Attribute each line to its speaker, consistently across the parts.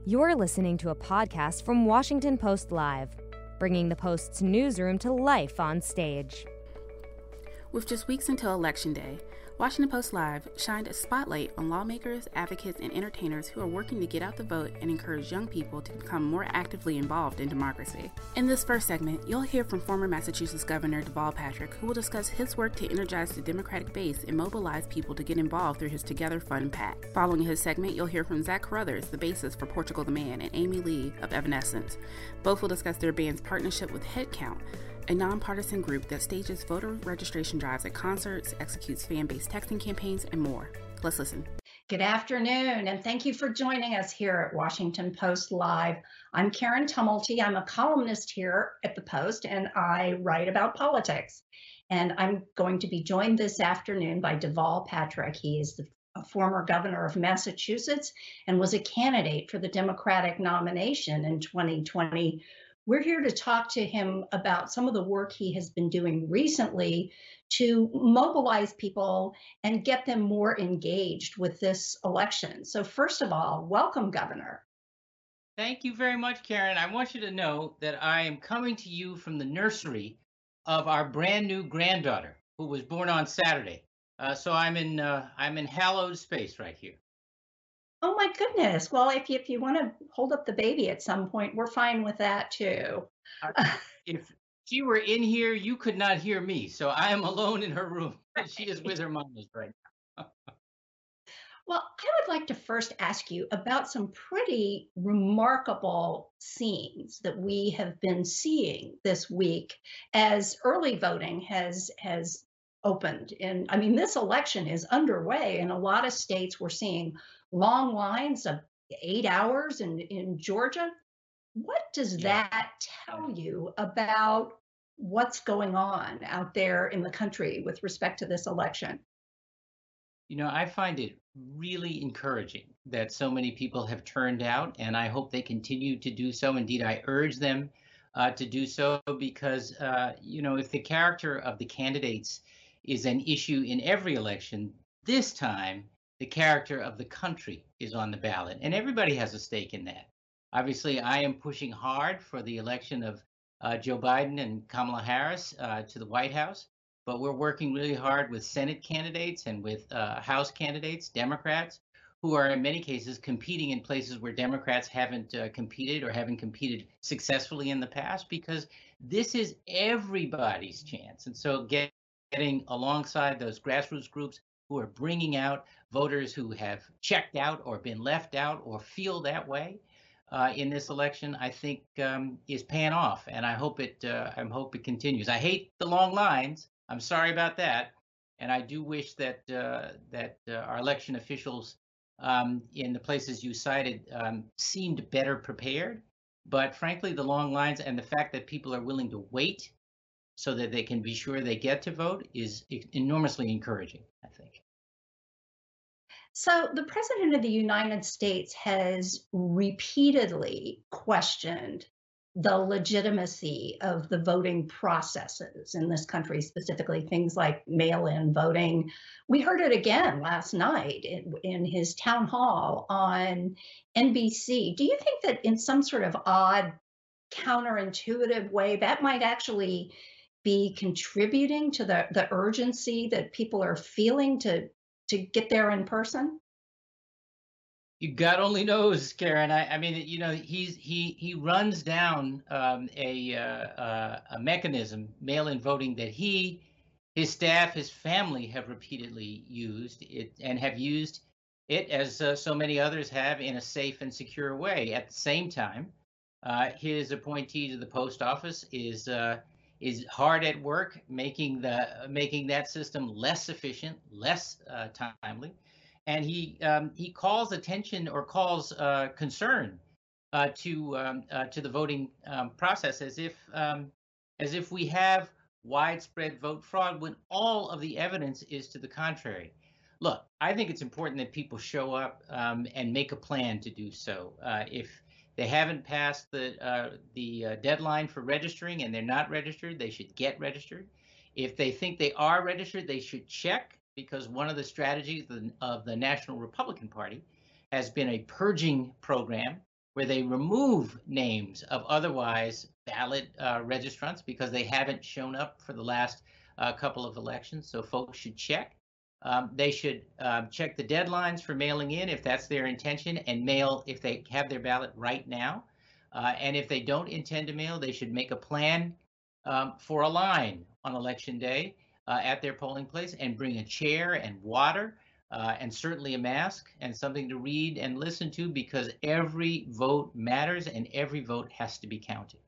Speaker 1: You're listening to a podcast from Washington Post Live, bringing the Post's newsroom to life on stage.
Speaker 2: With just weeks until Election Day, Washington Post Live shined a spotlight on lawmakers, advocates, and entertainers who are working to get out the vote and encourage young people to become more actively involved in democracy. In this first segment, you'll hear from former Massachusetts Governor Deval Patrick, who will discuss his work to energize the Democratic base and mobilize people to get involved through his Together Fund PAC. Following his segment, you'll hear from Zach Carruthers, the bassist for Portugal the Man, and Amy Lee of Evanescence. Both will discuss their band's partnership with Headcount, a nonpartisan group that stages voter registration drives at concerts, executes fan-based texting campaigns, and more. Let's listen.
Speaker 3: Good afternoon, and thank you for joining us here at Washington Post Live. I'm Karen Tumulty. I'm a columnist here at the Post, and I write about politics. And I'm going to be joined this afternoon by Deval Patrick. He is the former governor of Massachusetts and was a candidate for the Democratic nomination in 2020. We're here to talk to him about some of the work he has been doing recently to mobilize people and get them more engaged with this election. So first of all, welcome, Governor.
Speaker 4: Thank you very much, Karen. I want you to know that I am coming to you from the nursery of our brand new granddaughter, who was born on Saturday. So I'm in hallowed space right here.
Speaker 3: Oh my goodness. Well, if you want to hold up the baby at some point, we're fine with that too.
Speaker 4: If she were in here, you could not hear me. So I am alone in her room. She is with her mom right now.
Speaker 3: Well, I would like to first ask you about some pretty remarkable scenes that we have been seeing this week as early voting has opened. And I mean, this election is underway in a lot of states. We're seeing long lines of 8 hours in Georgia. What does that tell you about what's going on out there in the country with respect to this election?
Speaker 4: You know, I find it really encouraging that so many people have turned out, and I hope they continue to do so. Indeed, I urge them to do so because, if the character of the candidates is an issue in every election, this time the character of the country is on the ballot, and everybody has a stake in that. Obviously, I am pushing hard for the election of Joe Biden and Kamala Harris to the White House, but we're working really hard with Senate candidates and with House candidates, Democrats, who are in many cases competing in places where Democrats haven't competed or haven't competed successfully in the past, because this is everybody's chance. And so getting alongside those grassroots groups who are bringing out voters who have checked out or been left out or feel that way in this election, I think is paying off, and I hope it continues. I hate the long lines. I'm sorry about that, and I do wish that our election officials in the places you cited seemed better prepared. But frankly, the long lines and the fact that people are willing to wait so that they can be sure they get to vote is enormously encouraging, I think.
Speaker 3: So the President of the United States has repeatedly questioned the legitimacy of the voting processes in this country, specifically things like mail-in voting. We heard it again last night in his town hall on NBC. Do you think that in some sort of odd, counterintuitive way, that might actually be contributing to the urgency that people are feeling to get there in person?
Speaker 4: God only knows, Karen. I mean, he runs down a mechanism, mail-in voting, that his staff, his family have repeatedly used it and have used it, as so many others have, in a safe and secure way. At the same time, his appointee to the post office is hard at work making that system less efficient, less timely, and he calls attention or calls concern to the voting process as if we have widespread vote fraud when all of the evidence is to the contrary. Look, I think it's important that people show up and make a plan to do so. If they haven't passed the deadline for registering and they're not registered, they should get registered. If they think they are registered, they should check, because one of the strategies of the National Republican Party has been a purging program where they remove names of otherwise valid registrants because they haven't shown up for the last couple of elections. So folks should check. They should check the deadlines for mailing in if that's their intention, and mail if they have their ballot right now. And if they don't intend to mail, they should make a plan for a line on election day at their polling place and bring a chair and water and certainly a mask and something to read and listen to, because every vote matters and every vote has to be counted.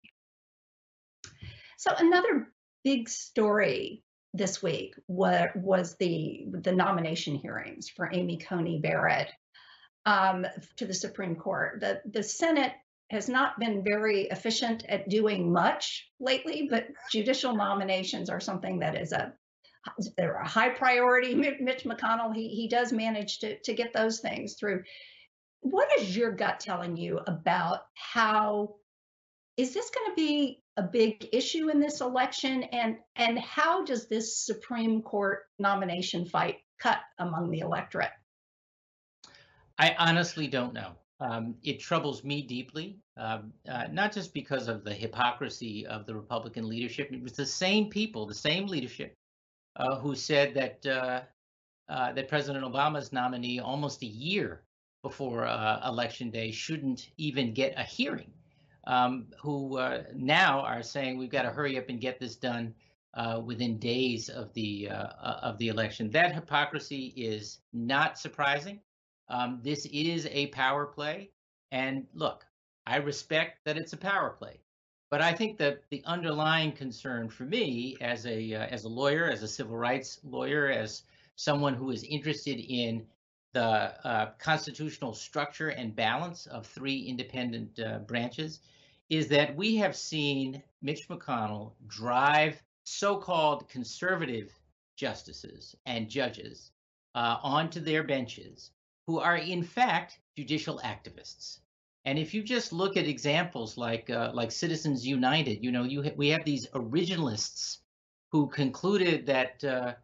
Speaker 3: So another big story this week was the nomination hearings for Amy Coney Barrett to the Supreme Court. The Senate has not been very efficient at doing much lately, but judicial nominations are something that is they're a high priority. Mitch McConnell, he does manage to get those things through. What is your gut telling you about how is this going to be a big issue in this election, and how does this Supreme Court nomination fight cut among the electorate?
Speaker 4: I honestly don't know. It troubles me deeply, not just because of the hypocrisy of the Republican leadership. It was the same people, the same leadership, who said that that President Obama's nominee, almost a year before Election Day, shouldn't even get a hearing. Who now are saying we've got to hurry up and get this done within days of the election. That hypocrisy is not surprising. This is a power play, and look, I respect that it's a power play, but I think that the underlying concern for me, as a lawyer, as a civil rights lawyer, as someone who is interested in the constitutional structure and balance of three independent branches, is that we have seen Mitch McConnell drive so-called conservative justices and judges onto their benches, who are in fact judicial activists. And if you just look at examples like Citizens United, we have these originalists who concluded that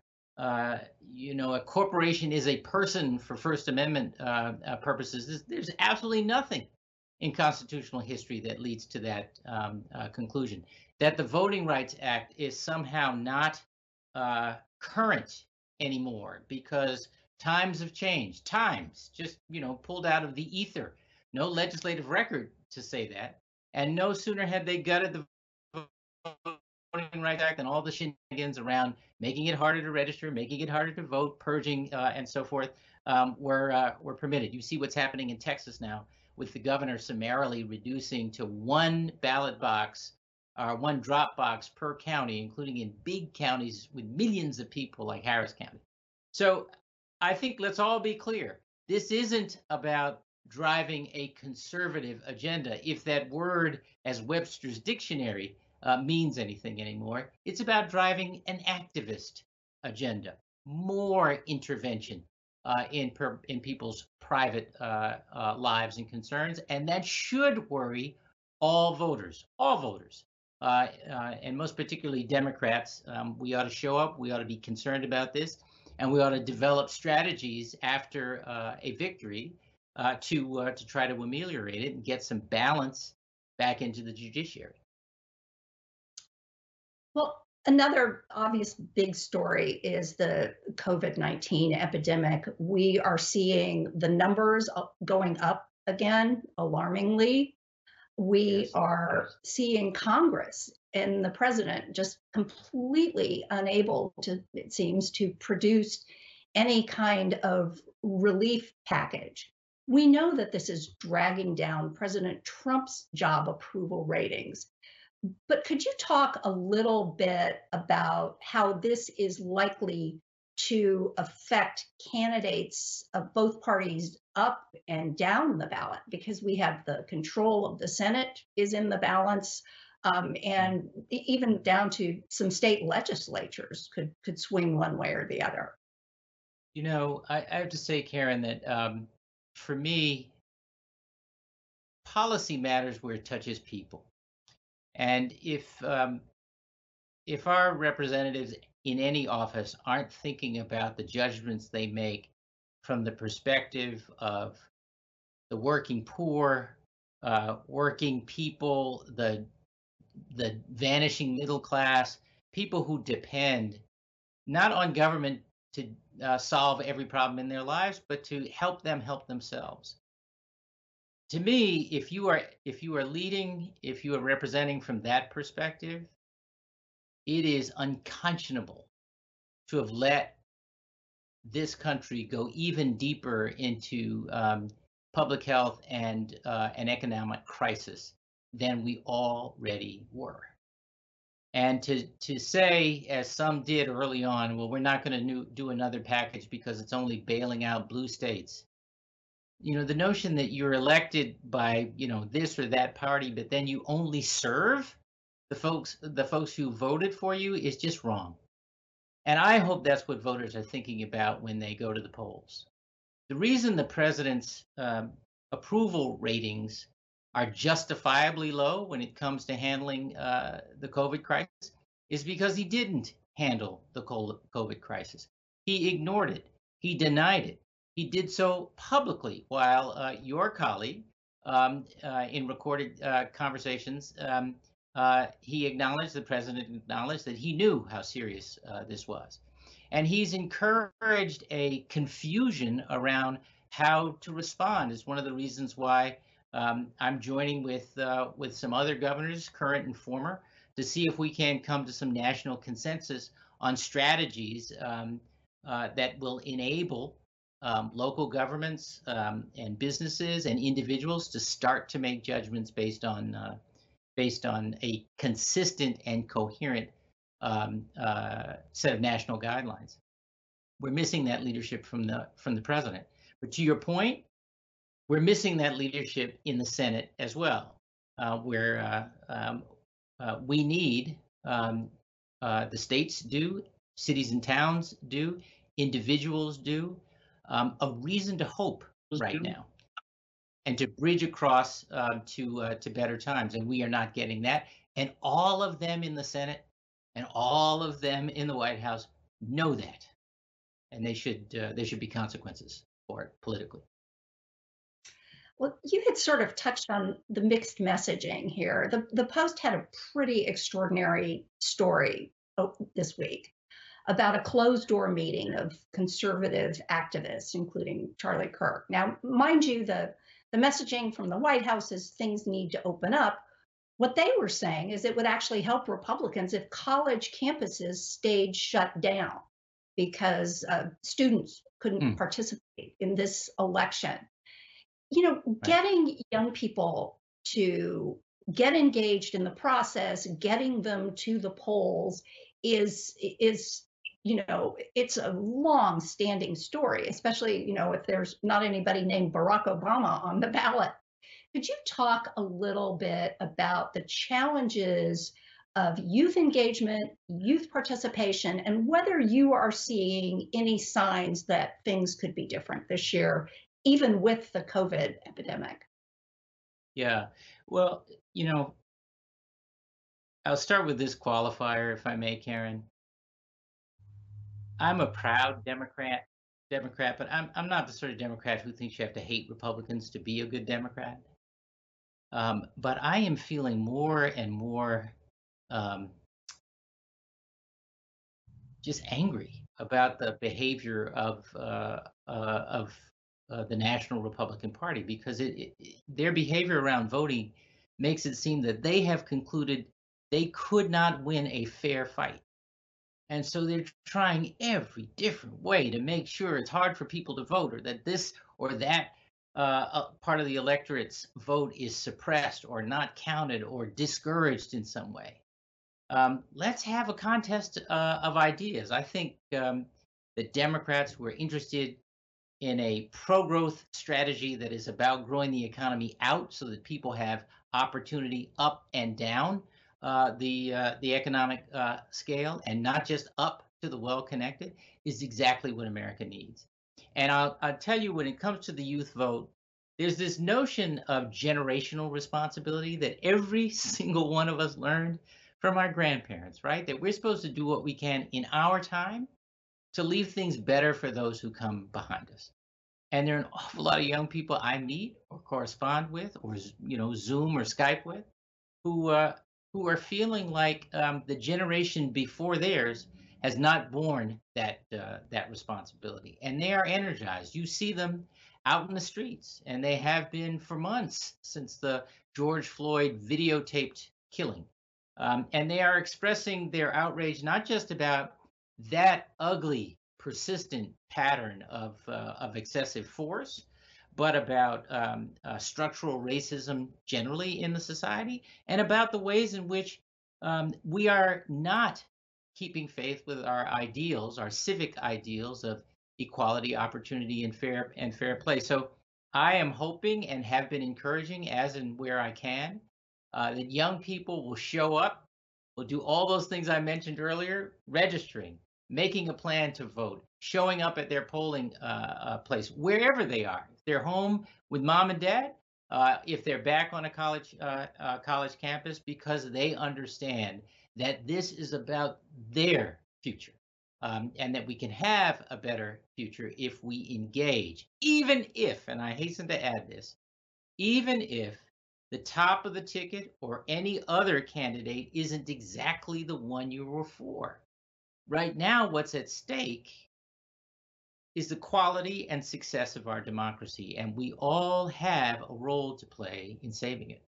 Speaker 4: a corporation is a person for First Amendment purposes. There's absolutely nothing in constitutional history that leads to that conclusion. That the Voting Rights Act is somehow not current anymore because times have changed. Times just pulled out of the ether. No legislative record to say that. And no sooner had they gutted the Voting Rights Act and all the shenanigans around making it harder to register, making it harder to vote, purging, and so forth, were permitted. You see what's happening in Texas now, with the governor summarily reducing to one ballot box, or one drop box per county, including in big counties with millions of people like Harris County. So I think let's all be clear. This isn't about driving a conservative agenda, if that word, as Webster's dictionary, means anything anymore. It's about driving an activist agenda, more intervention in people's private lives and concerns, and that should worry all voters, and most particularly Democrats. We ought to show up. We ought to be concerned about this, and we ought to develop strategies after a victory to try to ameliorate it and get some balance back into the judiciary.
Speaker 3: Well, another obvious big story is the COVID-19 epidemic. We are seeing the numbers going up again, alarmingly. We are seeing Congress and the president just completely unable to, it seems, to produce any kind of relief package. We know that this is dragging down President Trump's job approval ratings. But could you talk a little bit about how this is likely to affect candidates of both parties up and down the ballot? Because we have the control of the Senate is in the balance, and even down to some state legislatures could swing one way or the other.
Speaker 4: I have to say, Karen, that for me, policy matters where it touches people. And if our representatives in any office aren't thinking about the judgments they make from the perspective of the working poor, working people, the vanishing middle class, people who depend not on government to solve every problem in their lives, but to help them help themselves. To me, if you are leading, if you are representing from that perspective, it is unconscionable to have let this country go even deeper into public health and an economic crisis than we already were. And to say, as some did early on, well, we're not going to do another package because it's only bailing out blue states. The notion that you're elected by, this or that party, but then you only serve the folks who voted for you is just wrong. And I hope that's what voters are thinking about when they go to the polls. The reason the president's approval ratings are justifiably low when it comes to handling the COVID crisis is because he didn't handle the COVID crisis. He ignored it. He denied it. He did so publicly, while your colleague, in recorded conversations, the president acknowledged that he knew how serious this was. And he's encouraged a confusion around how to respond. Is one of the reasons why I'm joining with some other governors, current and former, to see if we can come to some national consensus on strategies that will enable local governments and businesses and individuals to start to make judgments based on a consistent and coherent set of national guidelines. We're missing that leadership from the president. But to your point, we're missing that leadership in the Senate as well, where we need, the states do, cities and towns do, individuals do, a reason to hope right now, and to bridge across to better times. And we are not getting that. And all of them in the Senate and all of them in the White House know that. And there should be consequences for it politically.
Speaker 3: Well, you had sort of touched on the mixed messaging here. The Post had a pretty extraordinary story this week about a closed door meeting of conservative activists, including Charlie Kirk. Now, mind you, the messaging from the White House is things need to open up. What they were saying is it would actually help Republicans if college campuses stayed shut down because students couldn't participate in this election. Getting young people to get engaged in the process, getting them to the polls is it's a long-standing story, especially, if there's not anybody named Barack Obama on the ballot. Could you talk a little bit about the challenges of youth engagement, youth participation, and whether you are seeing any signs that things could be different this year, even with the COVID epidemic?
Speaker 4: Yeah, well, I'll start with this qualifier, if I may, Karen. I'm a proud Democrat, but I'm not the sort of Democrat who thinks you have to hate Republicans to be a good Democrat. But I am feeling more and more just angry about the behavior of the National Republican Party, because their behavior around voting makes it seem that they have concluded they could not win a fair fight. And so they're trying every different way to make sure it's hard for people to vote, or that this or that part of the electorate's vote is suppressed or not counted or discouraged in some way. Let's have a contest of ideas. I think the Democrats who are interested in a pro-growth strategy that is about growing the economy out so that people have opportunity up and down the economic scale, and not just up to the well-connected, is exactly what America needs. And I'll tell you, when it comes to the youth vote, there's this notion of generational responsibility that every single one of us learned from our grandparents, right? That we're supposed to do what we can in our time to leave things better for those who come behind us. And there are an awful lot of young people I meet or correspond with, or Zoom or Skype with, who who are feeling like the generation before theirs has not borne that responsibility, and they are energized. You see them out in the streets, and they have been for months since the George Floyd videotaped killing, and they are expressing their outrage not just about that ugly, persistent pattern of excessive force, but about structural racism generally in the society, and about the ways in which we are not keeping faith with our ideals, our civic ideals of equality, opportunity, and fair play. So I am hoping and have been encouraging, as and where I can, that young people will show up, will do all those things I mentioned earlier, registering, making a plan to vote, showing up at their polling place, wherever they are. If they're home with mom and dad, if they're back on a college campus, because they understand that this is about their future, and that we can have a better future if we engage, even if, and I hasten to add this, even if the top of the ticket or any other candidate isn't exactly the one you were for. Right now, what's at stake is the quality and success of our democracy, and we all have a role to play in saving it.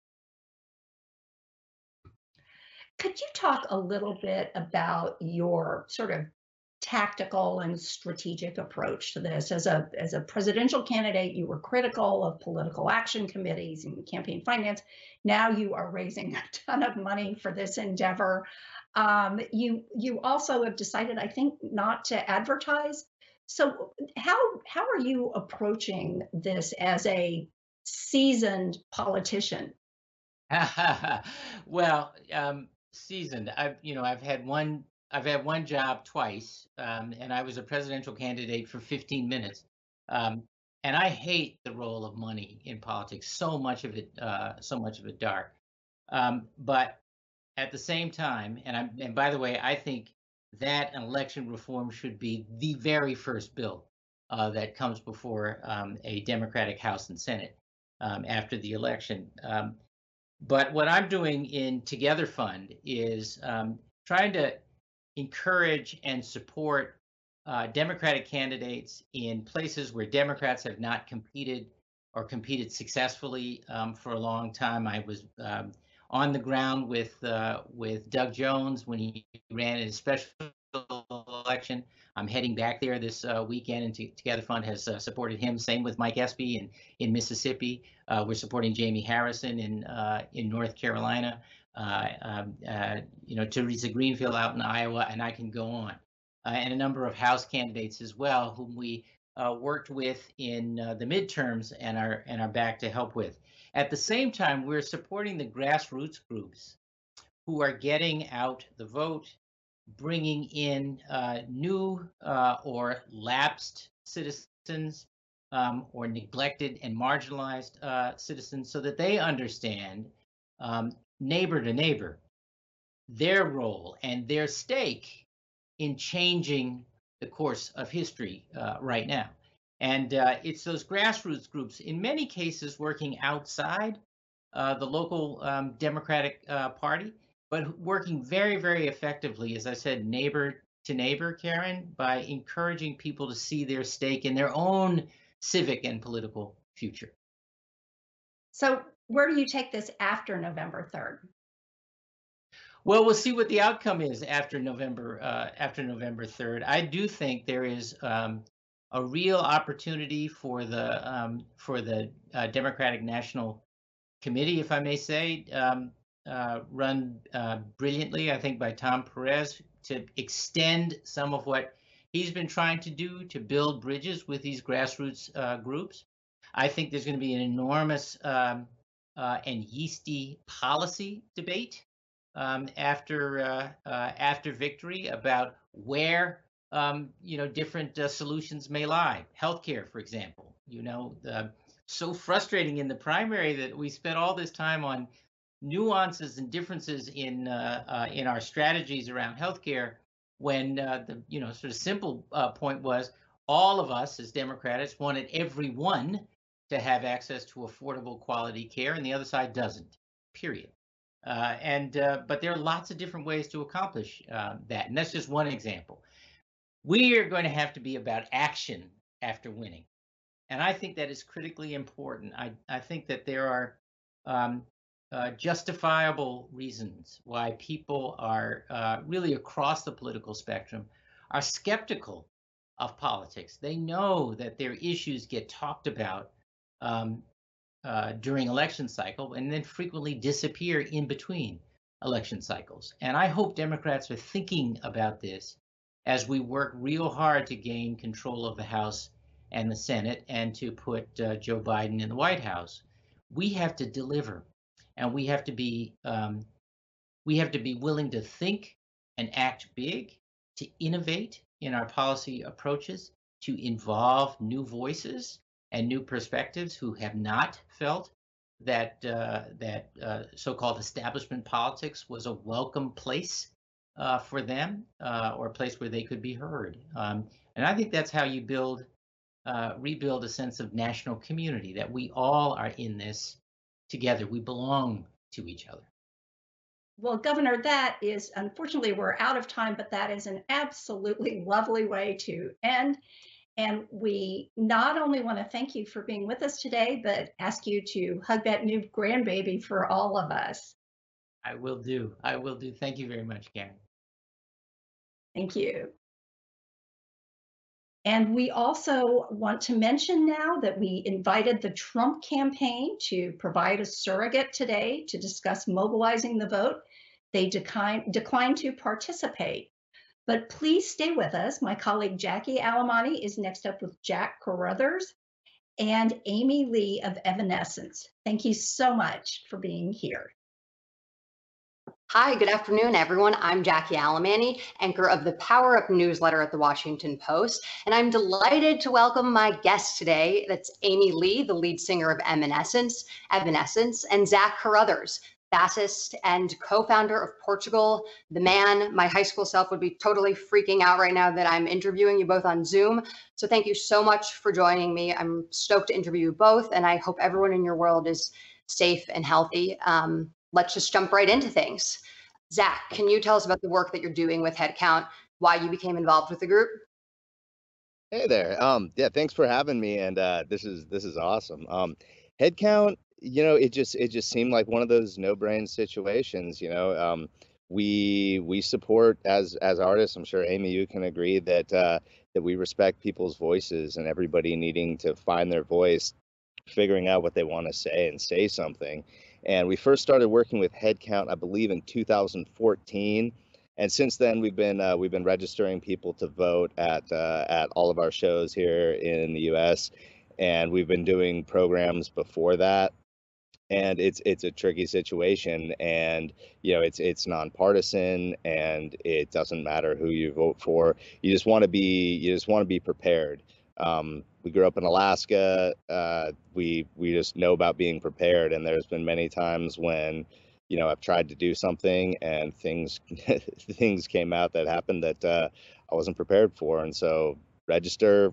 Speaker 3: Could you talk a little bit about your sort of tactical and strategic approach to this? As a presidential candidate, you were critical of political action committees and campaign finance. Now you are raising a ton of money for this endeavor. You also have decided, I think, not to advertise. So how are you approaching this as a seasoned politician?
Speaker 4: Well, seasoned. I've had one job twice, and I was a presidential candidate for 15 minutes. Um, and I hate the role of money in politics. So much of it dark. But at the same time, and by the way, I think that election reform should be the very first bill that comes before a Democratic House and Senate after the election. But what I'm doing in Together Fund is trying to encourage and support Democratic candidates in places where Democrats have not competed or competed successfully for a long time. I was on the ground with Doug Jones when he ran in a special election. I'm heading back there this weekend, and Together Fund has supported him. Same with Mike Espy in Mississippi. We're supporting Jamie Harrison in North Carolina. Teresa Greenfield out in Iowa, and I can go on. And a number of House candidates as well, whom we worked with in the midterms and are back to help with. At the same time, we're supporting the grassroots groups who are getting out the vote, bringing in new or lapsed citizens, or neglected and marginalized citizens, so that they understand, neighbor to neighbor, their role and their stake in changing the course of history right now. And it's those grassroots groups, in many cases, working outside the local Democratic Party, but working very, very effectively, as I said, neighbor to neighbor, Karen, by encouraging people to see their stake in their own civic and political future.
Speaker 3: So where do you take this after November 3rd?
Speaker 4: Well, we'll see what the outcome is after November 3rd. I do think there is a real opportunity for the Democratic National Committee, if I may say, run brilliantly, I think, by Tom Perez, to extend some of what he's been trying to do to build bridges with these grassroots groups. I think there's going to be an enormous and yeasty policy debate after victory about where different solutions may lie. Healthcare, for example. So frustrating in the primary that we spent all this time on nuances and differences in our strategies around healthcare, when the sort of simple point was all of us as Democrats wanted everyone to have access to affordable quality care, and the other side doesn't, period. But there are lots of different ways to accomplish that. And that's just one example. We are going to have to be about action after winning. And I think that is critically important. I think that there are justifiable reasons why people are really across the political spectrum are skeptical of politics. They know that their issues get talked about during election cycle and then frequently disappear in between election cycles. And I hope Democrats are thinking about this as we work real hard to gain control of the House and the Senate and to put Joe Biden in the White House. We have to deliver, and we have to be willing to think and act big, to innovate in our policy approaches, to involve new voices and new perspectives who have not felt that so-called establishment politics was a welcome place for them, or a place where they could be heard. And I think that's how you rebuild a sense of national community, that we all are in this together. We belong to each other.
Speaker 3: Well, Governor, that is, unfortunately, we're out of time, but that is an absolutely lovely way to end. And we not only want to thank you for being with us today, but ask you to hug that new grandbaby for all of us.
Speaker 4: I will do. I will do. Thank you very much, Karen.
Speaker 3: Thank you. And we also want to mention now that we invited the Trump campaign to provide a surrogate today to discuss mobilizing the vote. They declined to participate. But please stay with us. My colleague Jackie Alemany is next up with Jack Carruthers and Amy Lee of Evanescence. Thank you so much for being here.
Speaker 5: Hi, good afternoon, everyone. I'm Jackie Alemany, anchor of the Power Up newsletter at the Washington Post, and I'm delighted to welcome my guest today. That's Amy Lee, the lead singer of Evanescence, and Zach Carruthers, bassist and co-founder of Portugal the Man. My high school self would be totally freaking out right now that I'm interviewing you both on Zoom. So thank you so much for joining me. I'm stoked to interview you both, and I hope everyone in your world is safe and healthy. Let's just jump right into things. Zach, can you tell us about the work that you're doing with Headcount, why you became involved with the group?
Speaker 6: Hey there. Yeah, thanks for having me. And this is awesome. Headcount, it just seemed like one of those no-brain situations. We support as artists. I'm sure Amy, you can agree that we respect people's voices and everybody needing to find their voice, figuring out what they want to say and say something. And we first started working with Headcount, I believe, in 2014. And since then, we've been registering people to vote at all of our shows here in the U.S. And we've been doing programs before that. And it's a tricky situation, and it's nonpartisan, and it doesn't matter who you vote for. You just want to be prepared. We grew up in Alaska. We just know about being prepared, and there's been many times when I've tried to do something and things came out that happened that I wasn't prepared for. And so register,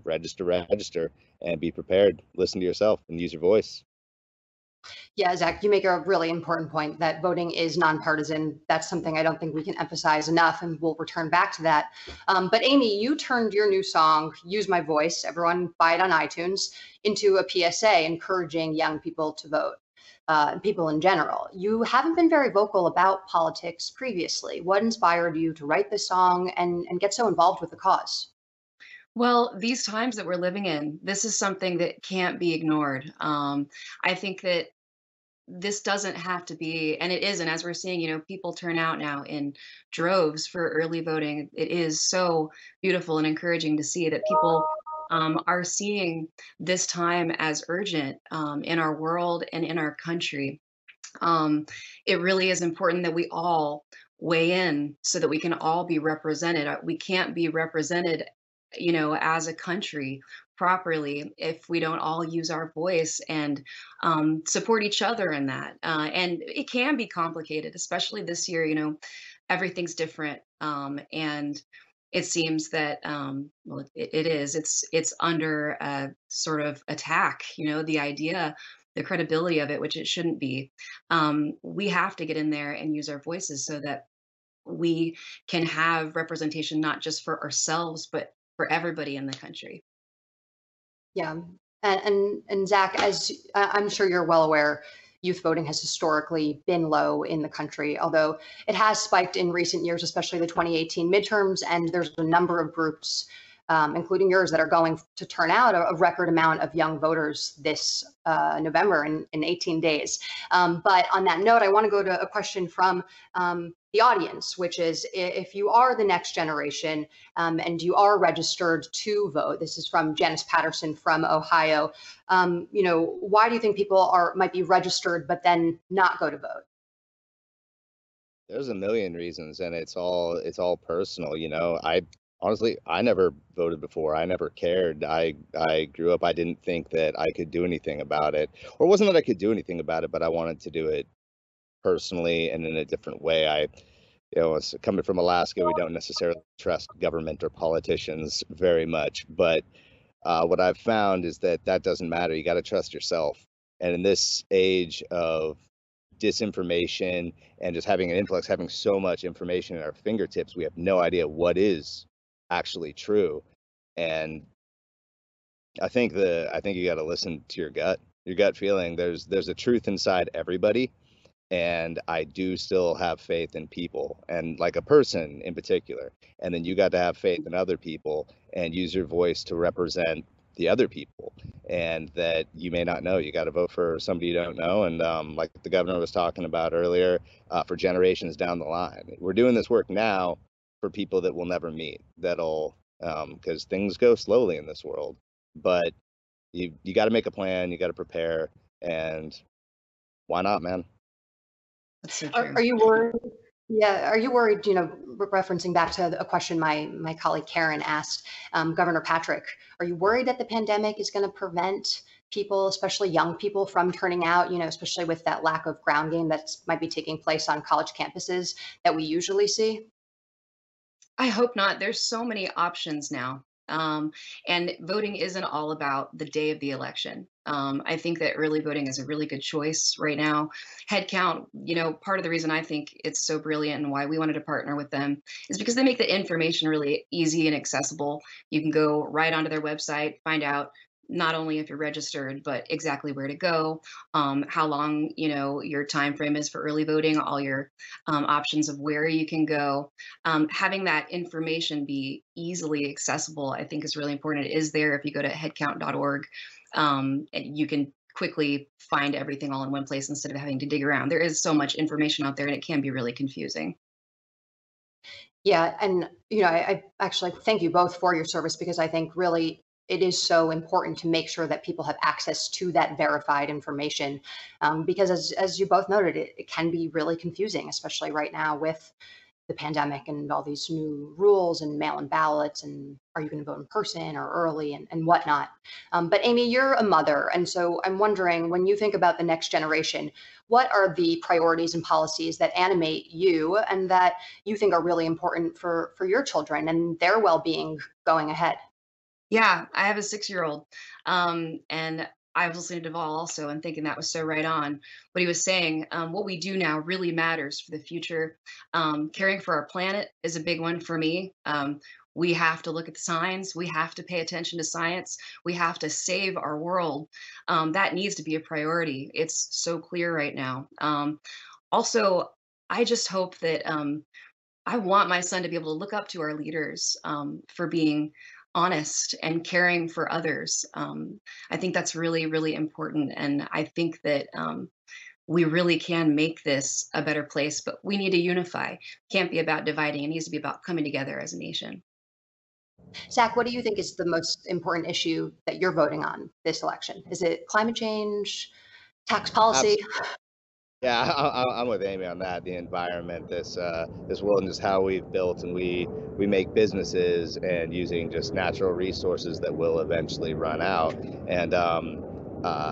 Speaker 6: and be prepared. Listen to yourself and use your voice.
Speaker 5: Yeah, Zach, you make a really important point that voting is nonpartisan. That's something I don't think we can emphasize enough, and we'll return back to that. But Amy, you turned your new song, Use My Voice, everyone buy it on iTunes, into a PSA encouraging young people to vote, people in general. You haven't been very vocal about politics previously. What inspired you to write this song and get so involved with the cause?
Speaker 7: Well, these times that we're living in, this is something that can't be ignored. I think that this doesn't have to be, and it isn't, as we're seeing, people turn out now in droves for early voting. It is so beautiful and encouraging to see that people are seeing this time as urgent in our world and in our country. It really is important that we all weigh in so that we can all be represented. We can't be represented as a country properly if we don't all use our voice and support each other in that. And it can be complicated, especially this year. Everything's different, and it seems that well, it is. It's under sort of attack. The idea, the credibility of it, which it shouldn't be. We have to get in there and use our voices so that we can have representation not just for ourselves, but for everybody in the country.
Speaker 5: Yeah. And Zach, as I'm sure you're well aware, youth voting has historically been low in the country, although it has spiked in recent years, especially the 2018 midterms. And there's a number of groups, including yours, that are going to turn out a record amount of young voters this November in 18 days. But on that note, I want to go to a question from the audience, which is, if you are the next generation and you are registered to vote, this is from Janice Patterson from Ohio, why do you think people might be registered but then not go to vote?
Speaker 6: There's a million reasons, and it's all personal. Honestly, I never voted before. I never cared. I grew up, I didn't think that I could do anything about it. Or it wasn't that I could do anything about it, but I wanted to do it personally and in a different way. Coming from Alaska, we don't necessarily trust government or politicians very much. But what I've found is that doesn't matter. You got to trust yourself. And in this age of disinformation and just having an influx, having so much information at our fingertips, we have no idea what is actually true. And I think you got to listen to your gut feeling. There's a truth inside everybody, and I do still have faith in people, and like a person in particular. And then you got to have faith in other people and use your voice to represent the other people, and that you may not know. You got to vote for somebody you don't know. And like the governor was talking about earlier, for generations down the line. We're doing this work now for people that we'll never meet, because things go slowly in this world. But you got to make a plan, you got to prepare, and why not, man?
Speaker 7: That's so true.
Speaker 5: Are you worried? Yeah, are you worried, referencing back to a question my colleague Karen asked, Governor Patrick, are you worried that the pandemic is going to prevent people, especially young people, from turning out, especially with that lack of ground game that might be taking place on college campuses that we usually see?
Speaker 7: I hope not. There's so many options now. And voting isn't all about the day of the election. I think that early voting is a really good choice right now. Headcount, part of the reason I think it's so brilliant and why we wanted to partner with them is because they make the information really easy and accessible. You can go right onto their website, find out not only if you're registered, but exactly where to go, how long, your time frame is for early voting, all your options of where you can go. Having that information be easily accessible, I think, is really important. It is there if you go to headcount.org. And you can quickly find everything all in one place instead of having to dig around. There is so much information out there, and it can be really confusing.
Speaker 5: Yeah, and I actually thank you both for your service, because I think really it is so important to make sure that people have access to that verified information, because as you both noted, it can be really confusing, especially right now with the pandemic and all these new rules and mail-in ballots, and are you going to vote in person or early and whatnot. But Amy, you're a mother, and so I'm wondering, when you think about the next generation, what are the priorities and policies that animate you and that you think are really important for your children and their well-being going ahead?
Speaker 7: Yeah, I have a 6-year-old, and I was listening to Duvall also and thinking that was so right on what he was saying. What we do now really matters for the future. Caring for our planet is a big one for me. We have to look at the signs. We have to pay attention to science. We have to save our world. That needs to be a priority. It's so clear right now. Also, I just hope that I want my son to be able to look up to our leaders for being honest and caring for others. I think that's really, really important. And I think that we really can make this a better place, but we need to unify. It can't be about dividing. It needs to be about coming together as a nation.
Speaker 5: Zach, what do you think is the most important issue that you're voting on this election? Is it climate change, tax policy?
Speaker 6: Yeah, I'm with Amy on that. The environment, this world, and just how we've built and we make businesses and using just natural resources that will eventually run out. And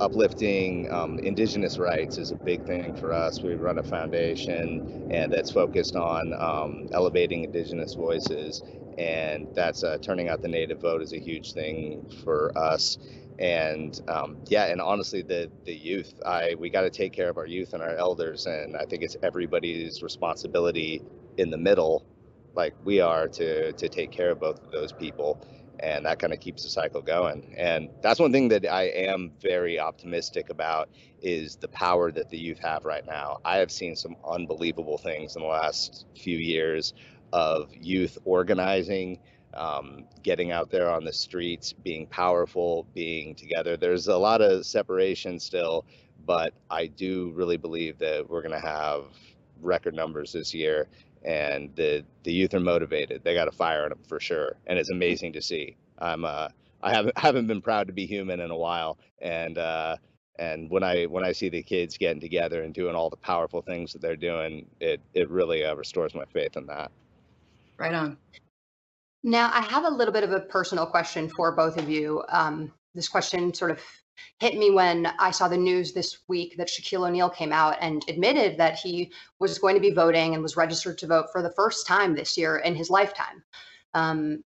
Speaker 6: uplifting Indigenous rights is a big thing for us. We run a foundation and that's focused on elevating Indigenous voices, and that's turning out the Native vote is a huge thing for us. And yeah, and honestly, the youth, we got to take care of our youth and our elders, and I think it's everybody's responsibility in the middle, like we are, to take care of both of those people, and that kind of keeps the cycle going. And that's one thing that I am very optimistic about, is the power that the youth have right now. I have seen some unbelievable things in the last few years of youth organizing, getting out there on the streets, being powerful, being together. There's a lot of separation still, but I do really believe that we're going to have record numbers this year, and the youth are motivated. They got a fire in them for sure, and it's amazing to see. I haven't been proud to be human in a while, and when I see the kids getting together and doing all the powerful things that they're doing, it really restores my faith in that.
Speaker 7: Right on.
Speaker 5: Now, I have a little bit of a personal question for both of you. This question sort of hit me when I saw the news this week that Shaquille O'Neal came out and admitted that he was going to be voting and was registered to vote for the first time this year in his lifetime. And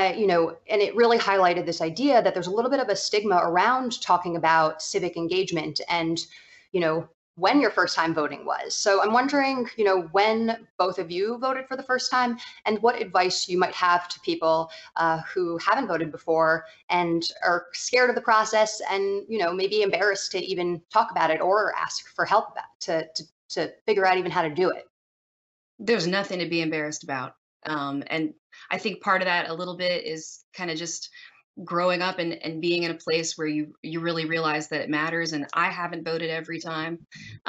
Speaker 5: it really highlighted this idea that there's a little bit of a stigma around talking about civic engagement and, when your first time voting was. So I'm wondering, when both of you voted for the first time, and what advice you might have to people who haven't voted before and are scared of the process and, maybe embarrassed to even talk about it or ask for help about to figure out even how to do it.
Speaker 7: There's nothing to be embarrassed about. And I think part of that a little bit is kind of just growing up and being in a place where you really realize that it matters. And I haven't voted every time.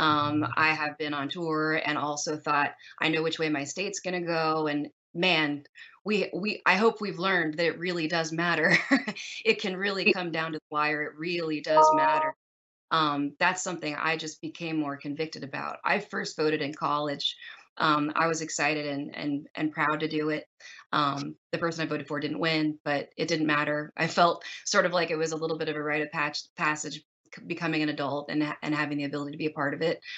Speaker 7: I have been on tour and also thought, I know which way my state's going to go. And man, I hope we've learned that it really does matter. It can really come down to the wire. It really does matter. That's something I just became more convicted about. I first voted in college. I was excited and proud to do it. The person I voted for didn't win, but it didn't matter. I felt sort of like it was a little bit of a rite of passage, becoming an adult and having the ability to be a part of it.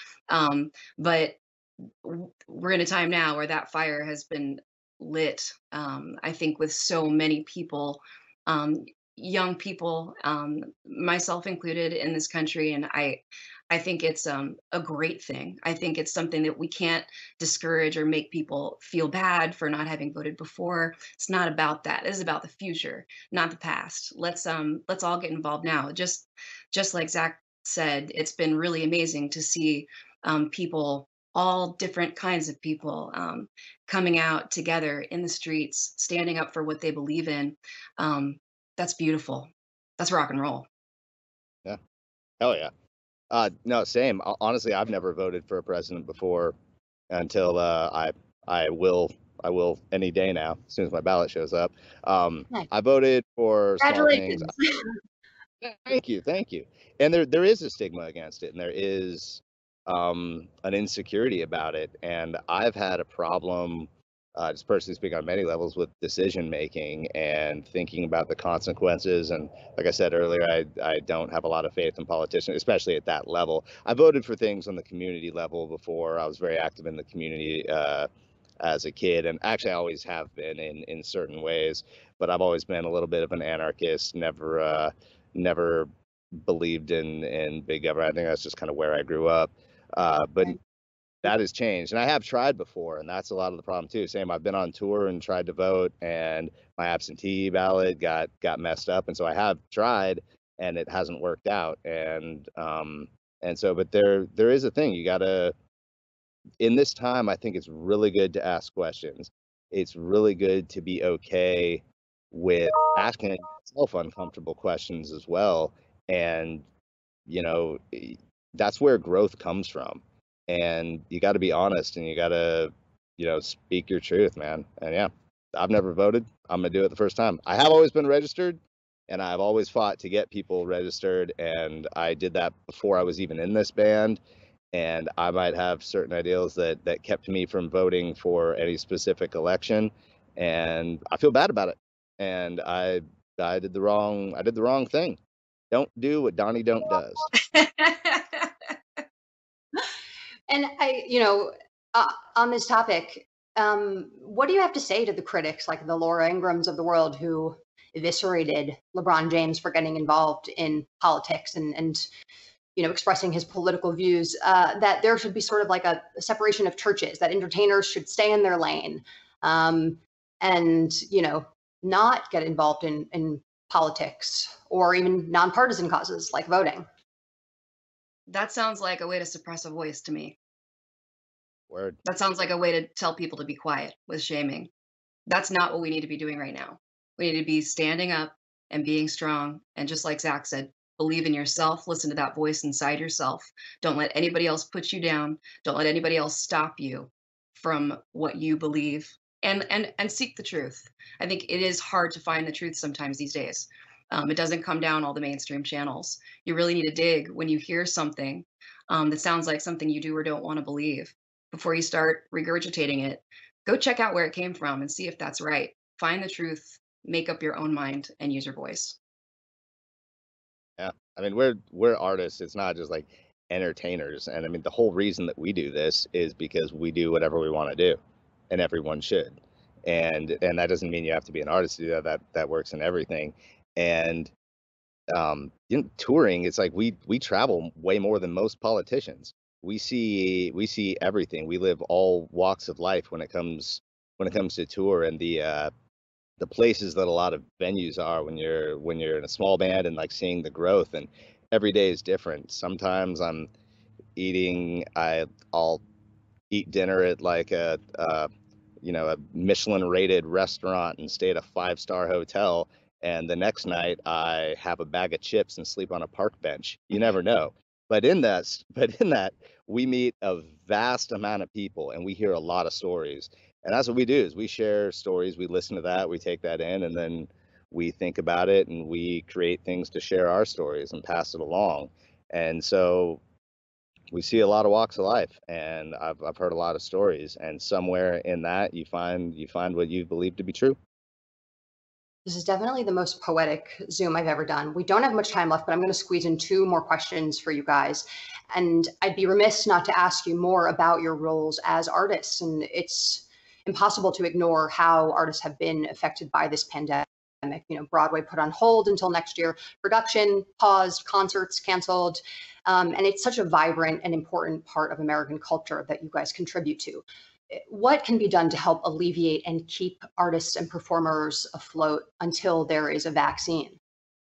Speaker 7: But we're in a time now where that fire has been lit, I think, with so many people, young people, myself included, in this country. And I think it's a great thing. I think it's something that we can't discourage or make people feel bad for not having voted before. It's not about that. This is about the future, not the past. Let's all get involved now. Just like Zach said, it's been really amazing to see people, all different kinds of people, coming out together in the streets, standing up for what they believe in. That's beautiful. That's rock and roll.
Speaker 6: Yeah. Hell yeah. No, same. Honestly, I've never voted for a president before until I will any day now, as soon as my ballot shows up.
Speaker 5: Nice.
Speaker 6: I voted for small things.
Speaker 5: Congratulations.
Speaker 6: Thank you. And there is a stigma against it, and there is an insecurity about it. And I've had a problem, just personally speaking, on many levels, with decision making and thinking about the consequences. And like I said earlier, I don't have a lot of faith in politicians, especially at that level. I voted for things on the community level before. I was very active in the community as a kid, and actually I always have been in certain ways, but I've always been a little bit of an anarchist, never believed in big government. I think that's just kind of where I grew up. But that has changed, and I have tried before, and that's a lot of the problem too. Same, I've been on tour and tried to vote, and my absentee ballot got messed up, and so I have tried, and it hasn't worked out. And so, but there is a thing. You gotta, in this time, I think it's really good to ask questions. It's really good to be okay with asking yourself uncomfortable questions as well, and that's where growth comes from. And you got to be honest, and you got to, speak your truth, man. And yeah, I've never voted. I'm going to do it the first time. I have always been registered, and I've always fought to get people registered. And I did that before I was even in this band. And I might have certain ideals that kept me from voting for any specific election. And I feel bad about it. And I did the wrong thing. Don't do what Donnie Don't does.
Speaker 5: And on this topic, what do you have to say to the critics like the Laura Ingrams of the world who eviscerated LeBron James for getting involved in politics and expressing his political views, that there should be sort of like a separation of churches, that entertainers should stay in their lane, and not get involved in politics or even nonpartisan causes like voting?
Speaker 7: That sounds like a way to suppress a voice to me.
Speaker 6: Word.
Speaker 7: That sounds like a way to tell people to be quiet with shaming. That's not what we need to be doing right now. We need to be standing up and being strong. And just like Zach said, believe in yourself, listen to that voice inside yourself. Don't let anybody else put you down. Don't let anybody else stop you from what you believe, and seek the truth. I think it is hard to find the truth sometimes these days. It doesn't come down all the mainstream channels. You really need to dig when you hear something that sounds like something you do or don't want to believe. Before you start regurgitating it, go check out where it came from and see if that's right. Find the truth, make up your own mind, and use your voice.
Speaker 6: Yeah, I mean, we're artists. It's not just like entertainers. And I mean, the whole reason that we do this is because we do whatever we want to do, and everyone should. And that doesn't mean you have to be an artist to do that. That works in everything. And touring, it's like we travel way more than most politicians. We see everything. We live all walks of life when it comes to tour, and the places that a lot of venues are when you're in a small band, and like seeing the growth. And every day is different. Sometimes I'll eat dinner at like a Michelin rated restaurant and stay at a 5-star hotel, and the next night I have a bag of chips and sleep on a park bench. You never know. But in that, we meet a vast amount of people, and we hear a lot of stories. And that's what we do, is we share stories, we listen to that, we take that in, and then we think about it, and we create things to share our stories and pass it along. And so we see a lot of walks of life, and I've heard a lot of stories, and somewhere in that you find what you believe to be true.
Speaker 5: This is definitely the most poetic Zoom I've ever done. We don't have much time left, but I'm going to squeeze in 2 more questions for you guys. And I'd be remiss not to ask you more about your roles as artists. And it's impossible to ignore how artists have been affected by this pandemic. Broadway put on hold until next year, production paused, concerts canceled. And it's such a vibrant and important part of American culture that you guys contribute to. What can be done to help alleviate and keep artists and performers afloat until there is a vaccine?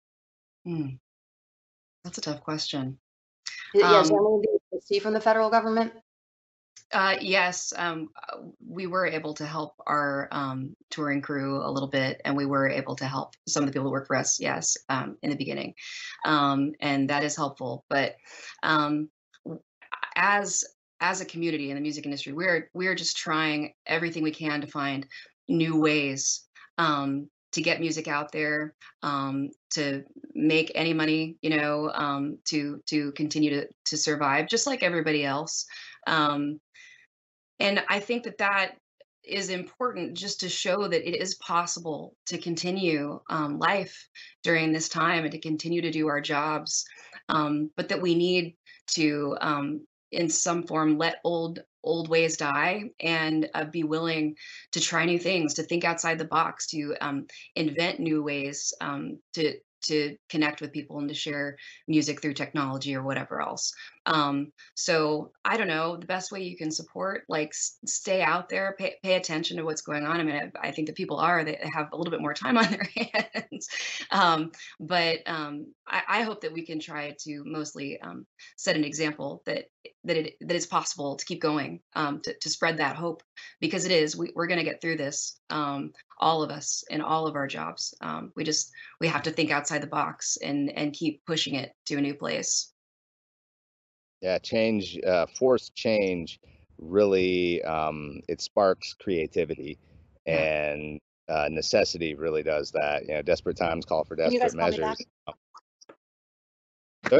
Speaker 7: That's a tough question.
Speaker 5: Yes, we see from the federal government.
Speaker 7: Yes, we were able to help our touring crew a little bit, and we were able to help some of the people who work for us, yes, in the beginning. And that is helpful. But as a community in the music industry, we're just trying everything we can to find new ways to get music out there, to make any money, to continue to survive, just like everybody else. And I think that is important, just to show that it is possible to continue life during this time and to continue to do our jobs, but that we need to, in some form, let old ways die and be willing to try new things, to think outside the box, to invent new ways to connect with people and to share music through technology or whatever else. So I don't know, the best way you can support, like stay out there, pay attention to what's going on. I mean, I think that people they have a little bit more time on their hands. But I hope that we can try to mostly set an example that it's possible to keep going, to spread that hope, because it is. We're going to get through this, all of us in all of our jobs. We have to think outside the box and keep pushing it to a new place.
Speaker 6: Yeah, forced change really, it sparks creativity, and necessity really does that. Desperate times call for desperate measures. Good.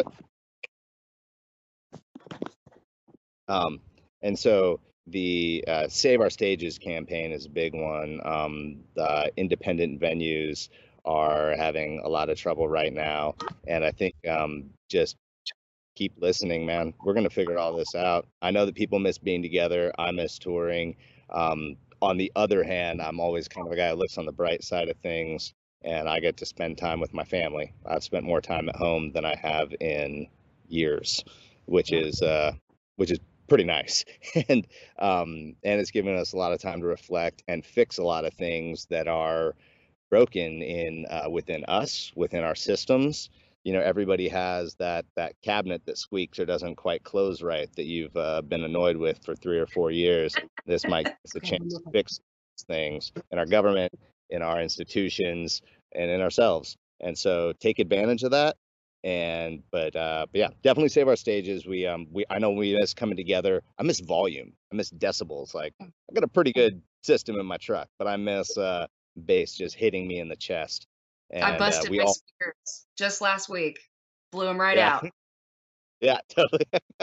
Speaker 6: And so the Save Our Stages campaign is a big one. The independent venues are having a lot of trouble right now. And I think just keep listening, man. We're going to figure all this out. I know that people miss being together. I miss touring. On the other hand, I'm always kind of a guy who looks on the bright side of things, and I get to spend time with my family. I've spent more time at home than I have in years, which is pretty nice. And it's given us a lot of time to reflect and fix a lot of things that are broken within us, within our systems. Everybody has that cabinet that squeaks or doesn't quite close right that you've been annoyed with for 3 or 4 years. This might give us a chance to fix things in our government, in our institutions, and in ourselves. And so take advantage of that. But yeah, definitely save our stages. I know we miss coming together. I miss volume. I miss decibels. Like, I've got a pretty good system in my truck, but I miss bass just hitting me in the chest. And,
Speaker 7: I busted my speakers just last week. Blew them right out.
Speaker 6: Yeah, totally.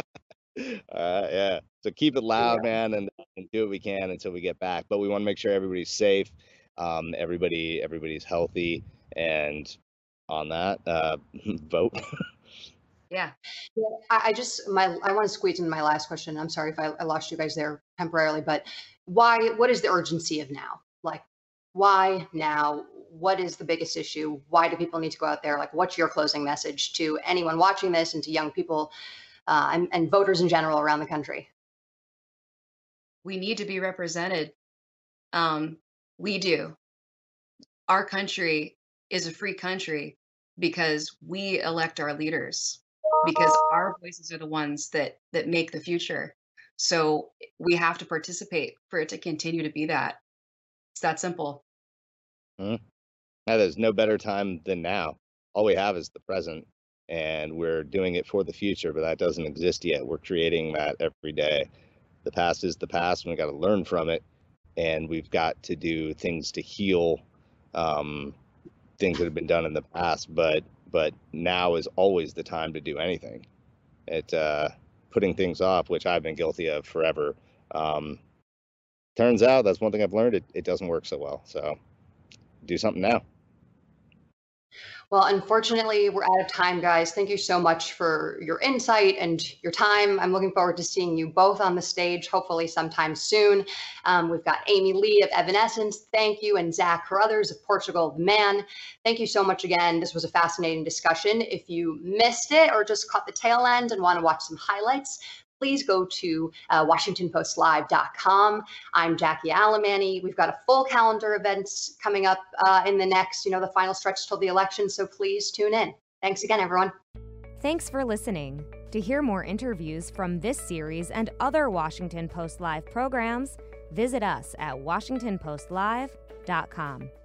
Speaker 6: Yeah. So keep it loud, man, and do what we can until we get back. But we want to make sure everybody's safe, everybody's healthy, and on that, vote.
Speaker 5: Yeah. I want to squeeze in my last question. I'm sorry if I lost you guys there temporarily, but what is the urgency of now? Like, why now? What is the biggest issue? Why do people need to go out there? Like, what's your closing message to anyone watching this and to young people and voters in general around the country?
Speaker 7: We need to be represented. We do. Our country is a free country because we elect our leaders, because our voices are the ones that make the future. So we have to participate for it to continue to be that. It's that simple.
Speaker 6: Mm-hmm. Now, there's no better time than now. All we have is the present, and we're doing it for the future, but that doesn't exist yet. We're creating that every day. The past is the past, and we've got to learn from it, and we've got to do things to heal things that have been done in the past, but now is always the time to do anything. Putting things off, which I've been guilty of forever. Turns out that's one thing I've learned, it doesn't work so well. So do something now.
Speaker 5: Well, unfortunately, we're out of time, guys. Thank you so much for your insight and your time. I'm looking forward to seeing you both on the stage, hopefully sometime soon. We've got Amy Lee of Evanescence, thank you, and Zach Carruthers of Portugal the Man. Thank you so much again. This was a fascinating discussion. If you missed it or just caught the tail end and want to watch some highlights, please go to WashingtonPostLive.com. I'm Jackie Alemany. We've got a full calendar of events coming up in the next, the final stretch till the election. So please tune in. Thanks again, everyone.
Speaker 1: Thanks for listening. To hear more interviews from this series and other Washington Post Live programs, visit us at WashingtonPostLive.com.